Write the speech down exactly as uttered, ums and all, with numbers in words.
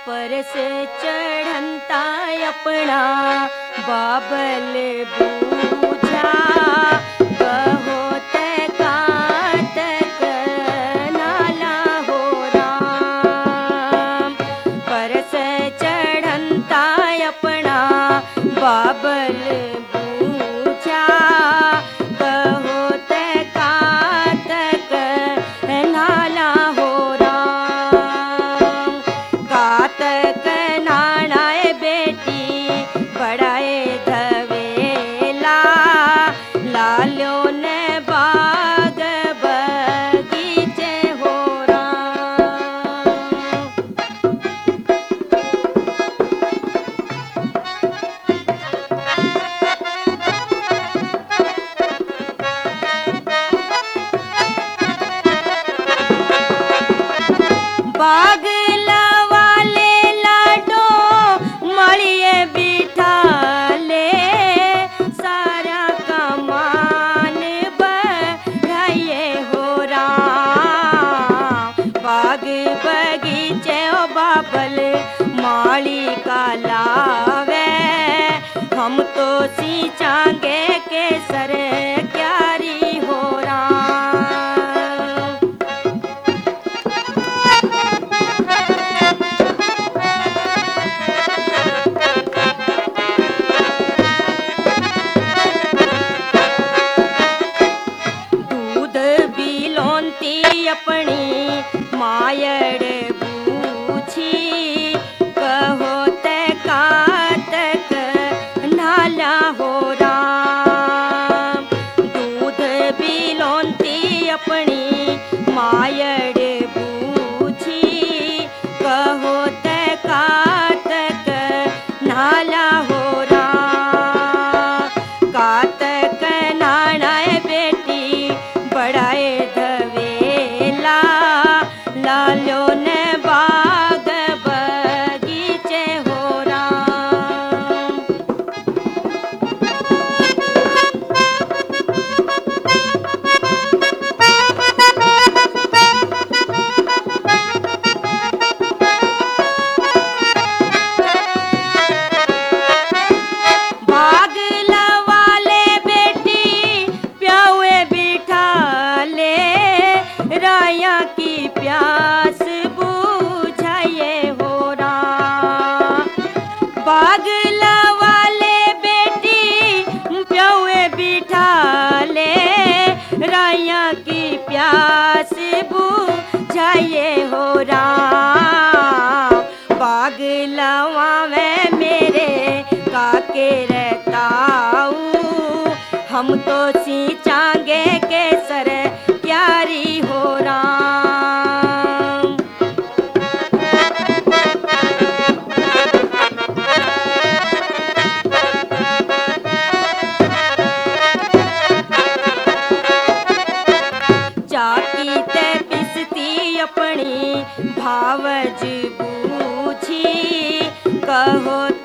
परस चढ़ंता अपना बाबल बूझा, कहो ते कातक नाला हो राम। परस चढ़ंता अपना बाबल बूझा, कहो ते कातक नाला हो राम। कातक नाणाए बेटी बड़ाए धवेला, लाल्यो ने बाग बगीचे हो राम। बागला वाले लाडो मलिए बिठाले, सारा कमान बढ़ाइए हो राम। बाग बगीचे ओ बाबल माली का लावे, हम तो सींचांगे केसर क्यारी हो राम। दूध बिलोंती अपनी मायड़ बूझी, कहो ते कातक नाला हो राम। दूध बिलोंती अपनी मायड़ बूझी, कहो ते कातक नाला हो राम। कातक नाणाए बेटी बड़ाए धवेला, लाल्यो ने बाग बगीचे हो राम। बागला वाले बेटी प्यावे बिठाले, राया की प्यास बुझाइए हो राम। बागला वाले बेटी प्यावे बिठाले, राया की प्यास बुझाइए हो राम। बागलावा में मेरे काके रहताऊ, हम तो सींचांगे केसर क्यारी हो राम। चाकी ते पिसती अपनी भावज बूझी, कहो